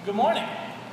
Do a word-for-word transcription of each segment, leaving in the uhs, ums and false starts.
Good morning.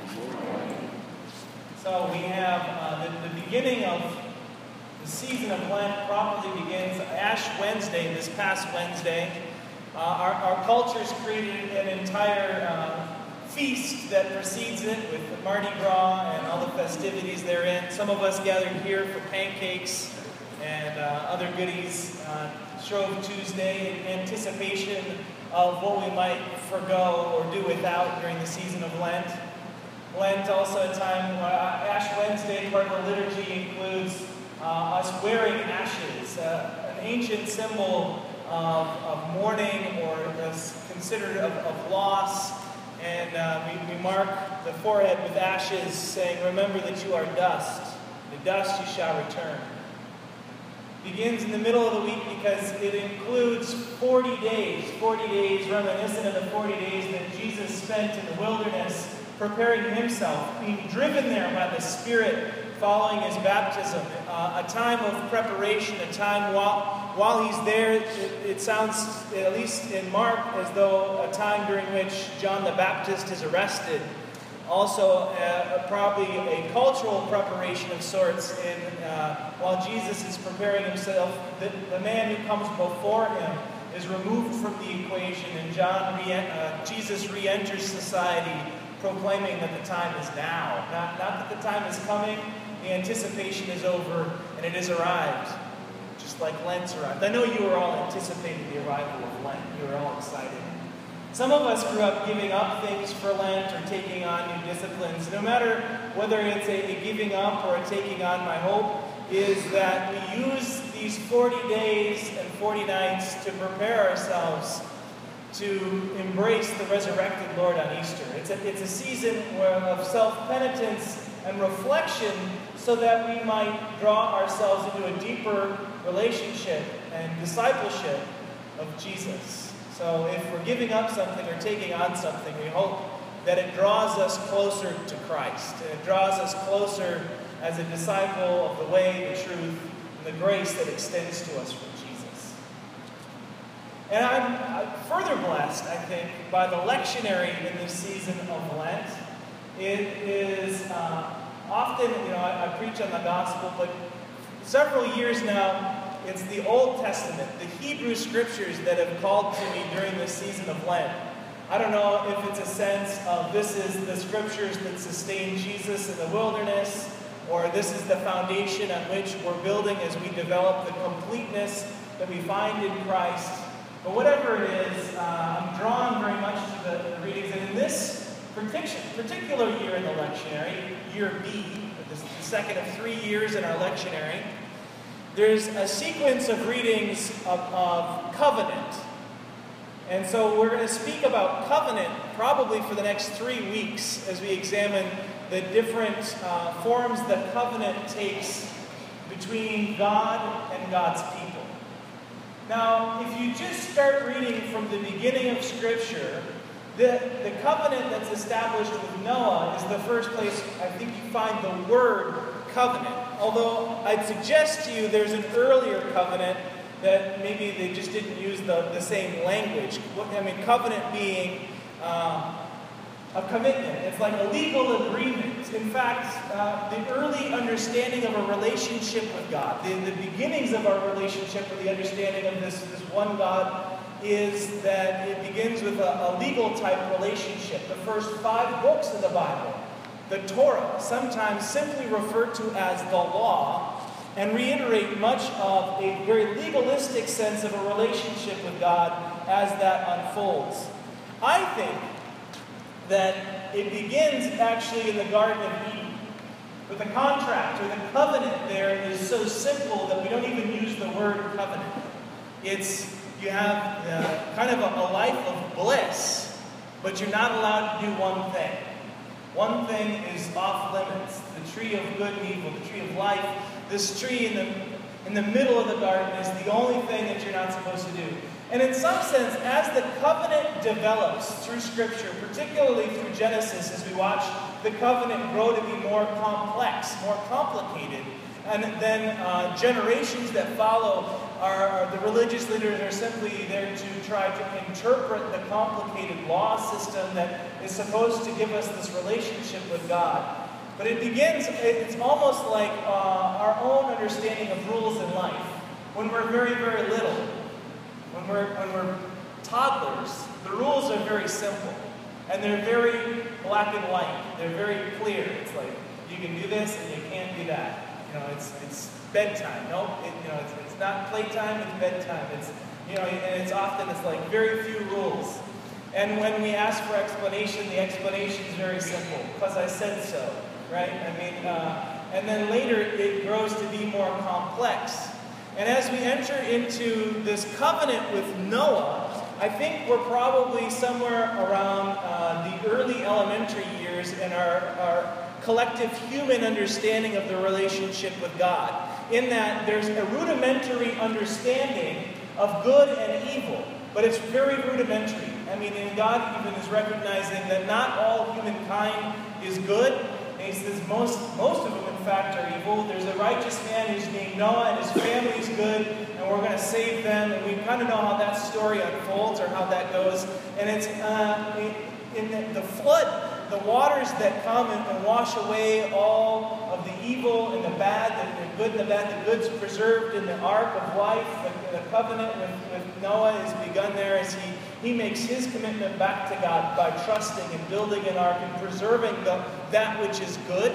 So we have uh, the, the beginning of the season of Lent probably begins Ash Wednesday, this past Wednesday. Uh, our, our culture's created an entire uh, feast that precedes it with Mardi Gras and all the festivities therein. Some of us gathered here for pancakes and uh, other goodies. Uh, Shrove Tuesday in anticipation of what we might forgo or do without during the season of Lent. Lent also a time, uh, Ash Wednesday, part of the liturgy includes uh, us wearing ashes, uh, an ancient symbol of, of mourning or is considered of, of loss. And uh, we, we mark the forehead with ashes, saying, "Remember that you are dust. The dust you shall return." Begins in the middle of the week because it includes forty days, forty days reminiscent of the forty days that Jesus spent in the wilderness preparing himself, being driven there by the Spirit following his baptism. Uh, a time of preparation, a time while, while he's there, it, it sounds, at least in Mark, as though a time during which John the Baptist is arrested. Also, uh, probably a cultural preparation of sorts in, uh, while Jesus is preparing himself. The, the man who comes before him is removed from the equation, and John re uh, Jesus re-enters society, proclaiming that the time is now. Not, not that the time is coming, the anticipation is over, and it has arrived, just like Lent's arrived. I know you are all anticipating the arrival of Lent. You are all excited. Some of us grew up giving up things for Lent or taking on new disciplines. No matter whether it's a, a giving up or a taking on, my hope is that we use these forty days and forty nights to prepare ourselves to embrace the resurrected Lord on Easter. It's a, it's a season where, of self-penitence and reflection so that we might draw ourselves into a deeper relationship and discipleship of Jesus. So if we're giving up something or taking on something, we hope that it draws us closer to Christ. And it draws us closer as a disciple of the way, the truth, and the grace that extends to us from Jesus. And I'm, I'm further blessed, I think, by the lectionary in this season of Lent. It is uh, often, you know, I, I preach on the gospel, but several years now, it's the Old Testament, the Hebrew Scriptures that have called to me during this season of Lent. I don't know if it's a sense of this is the Scriptures that sustain Jesus in the wilderness, or this is the foundation on which we're building as we develop the completeness that we find in Christ. But whatever it is, uh, I'm drawn very much to the, the readings. And in this particular year in the lectionary, year B, the second of three years in our lectionary, there's a sequence of readings of, of covenant. And so we're going to speak about covenant probably for the next three weeks as we examine the different uh, forms that covenant takes between God and God's people. Now, if you just start reading from the beginning of Scripture, the, the covenant that's established with Noah is the first place I think you find the word covenant. Although I'd suggest to you there's an earlier covenant that maybe they just didn't use the, the same language. I mean, covenant being uh, a commitment. It's like a legal agreement. In fact, uh, the early understanding of a relationship with God, the, the beginnings of our relationship with the understanding of this, this one God, is that it begins with a, a legal type relationship. The first five books of the Bible, the Torah, sometimes simply referred to as the law, and reiterate much of a very legalistic sense of a relationship with God as that unfolds. I think that it begins actually in the Garden of Eden, with the contract or the covenant there is so simple that we don't even use the word covenant. It's, you have uh, kind of a, a life of bliss, but you're not allowed to do one thing. One thing is off limits, the tree of good and evil, the tree of life. This tree in the, in the middle of the garden is the only thing that you're not supposed to do. And in some sense, as the covenant develops through Scripture, particularly through Genesis, as we watch the covenant grow to be more complex, more complicated, And then uh, generations that follow are, are the religious leaders are simply there to try to interpret the complicated law system that is supposed to give us this relationship with God. But it begins, it's almost like uh, our own understanding of rules in life. When we're very, very little, when we're, when we're toddlers, the rules are very simple. And they're very black and white. They're very clear. It's like, you can do this and you can't do that. You know, it's it's bedtime. Nope, it, you know, it's, it's not playtime, it's bedtime. It's, you know, and it's often, it's like very few rules. And when we ask for explanation, the explanation is very simple, because I said so, right? I mean, uh, and then later it grows to be more complex. And as we enter into this covenant with Noah, I think we're probably somewhere around uh, the early elementary years in our, our collective human understanding of the relationship with God. In that there's a rudimentary understanding of good and evil, but it's very rudimentary. I mean, and God even is recognizing that not all humankind is good. And he says most, most of them, in fact, are evil. There's a righteous man who's named Noah, and his family's good, and we're going to save them. And we kind of know how that story unfolds or how that goes. And it's uh, in the, the flood, the waters that come and, and wash away all of the evil and the bad, the, the good and the bad, the good's preserved in the ark of life. The, the covenant with, with Noah is begun there as he, he makes his commitment back to God by trusting and building an ark and preserving the, that which is good.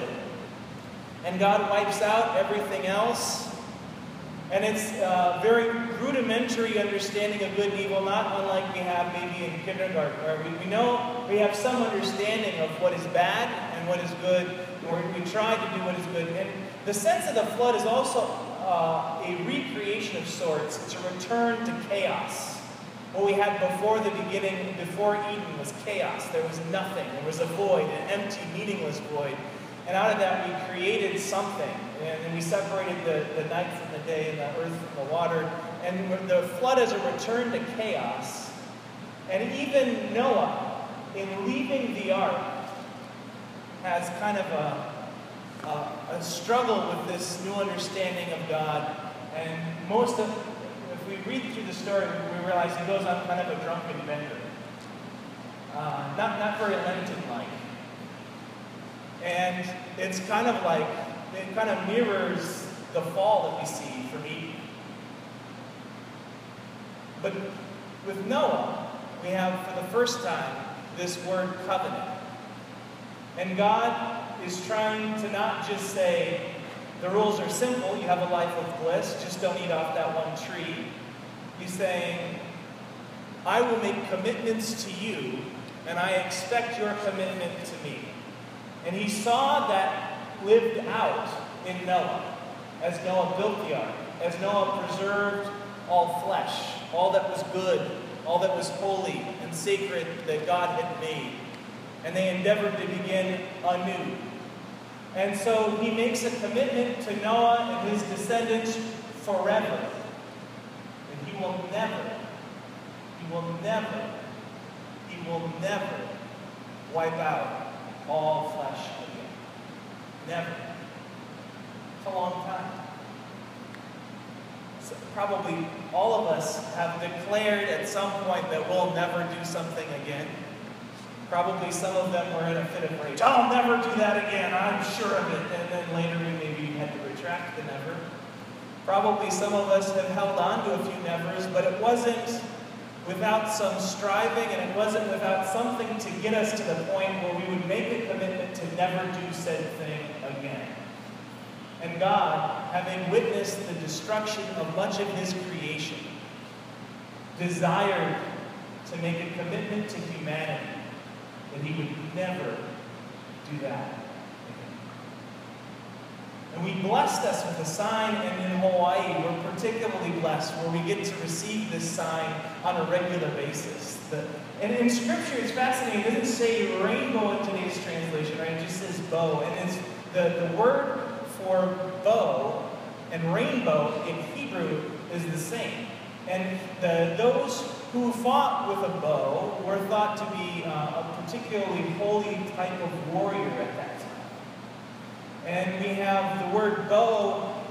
And God wipes out everything else. And it's a very rudimentary understanding of good and evil, not unlike we have maybe in kindergarten, where we, we know we have some understanding of what is bad and what is good, or we try to do what is good. And the sense of the flood is also uh, a recreation of sorts. It's a return to chaos. What we had before the beginning, before Eden, was chaos. There was nothing. There was a void, an empty, meaningless void. And out of that, we created something. And then we separated the, the night from the day and the earth from the water. And the flood is a return to chaos. And even Noah, in leaving the ark, has kind of a, a, a struggle with this new understanding of God. And most of, if we read through the story, we realize he goes on kind of a drunken bender. Uh, not, not very Lenten-like. And it's kind of like, it kind of mirrors the fall that we see from Eden. But with Noah, we have for the first time this word covenant. And God is trying to not just say, the rules are simple, you have a life of bliss, just don't eat off that one tree. He's saying, I will make commitments to you, and I expect your commitment to me. And he saw that lived out in Noah, as Noah built the ark, as Noah preserved all flesh, all that was good, all that was holy and sacred that God had made. And they endeavored to begin anew. And so he makes a commitment to Noah and his descendants forever. And he will never, he will never, he will never wipe out all flesh again. Never. It's a long time. So probably all of us have declared at some point that we'll never do something again. Probably some of them were in a fit of rage. I'll never do that again, I'm sure of it. And then later we maybe had to retract the never. Probably some of us have held on to a few nevers, but it wasn't without some striving, and it wasn't without something to get us to the point where we would make a commitment to never do said thing again. And God, having witnessed the destruction of much of his creation, desired to make a commitment to humanity that he would never do that again. And we blessed us with a sign, and in Hawaii, we're particularly blessed where we get to receive this sign on a regular basis. The, and in Scripture, it's fascinating. It doesn't say rainbow in today's translation, right? It just says bow. And it's the, the word for bow and rainbow in Hebrew is the same. And the, those who fought with a bow were thought to be uh, a particularly holy type of warrior at that time. And we have the word bow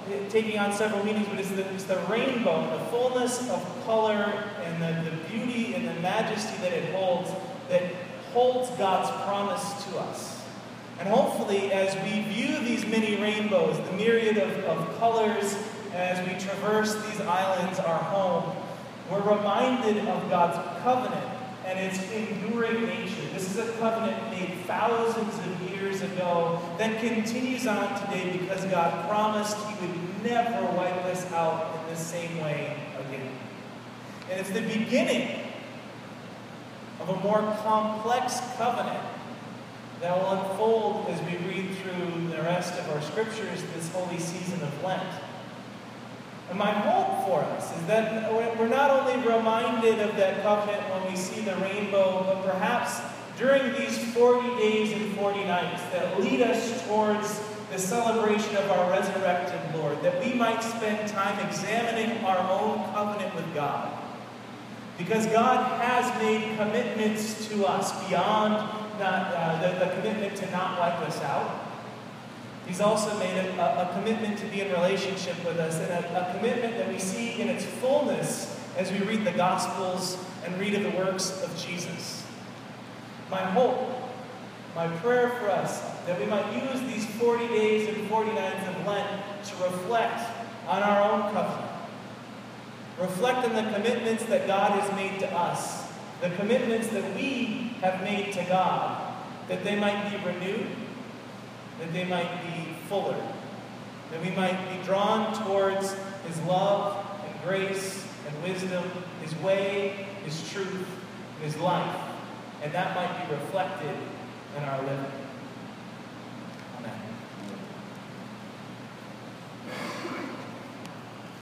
taking on several meanings, but it's the, it's the rainbow, the fullness of color and the, the beauty and the majesty that it holds, that holds God's promise to us. And hopefully, as we view these many rainbows, the myriad of, of colors, as we traverse these islands, our home, we're reminded of God's covenant and its enduring nature. This is a covenant made thousands of years ago that continues on today because God promised He would never wipe us out in the same way again. And it's the beginning of a more complex covenant that will unfold as we read through the rest of our scriptures this holy season of Lent. And my hope for us is that we're not only reminded of that covenant when we see the rainbow, but perhaps during these forty days and forty nights that lead us towards the celebration of our resurrected Lord, that we might spend time examining our own covenant with God. Because God has made commitments to us beyond not, uh, the, the commitment to not wipe us out. He's also made a, a, a commitment to be in relationship with us, and a, a commitment that we see in its fullness as we read the Gospels and read of the works of Jesus. My hope, my prayer for us, that we might use these forty days and forty nights of Lent to reflect on our own covenant. Reflect on the commitments that God has made to us, the commitments that we have made to God, that they might be renewed, that they might be fuller, that we might be drawn towards His love and grace and wisdom, His way, His truth, and His life, and that might be reflected in our living.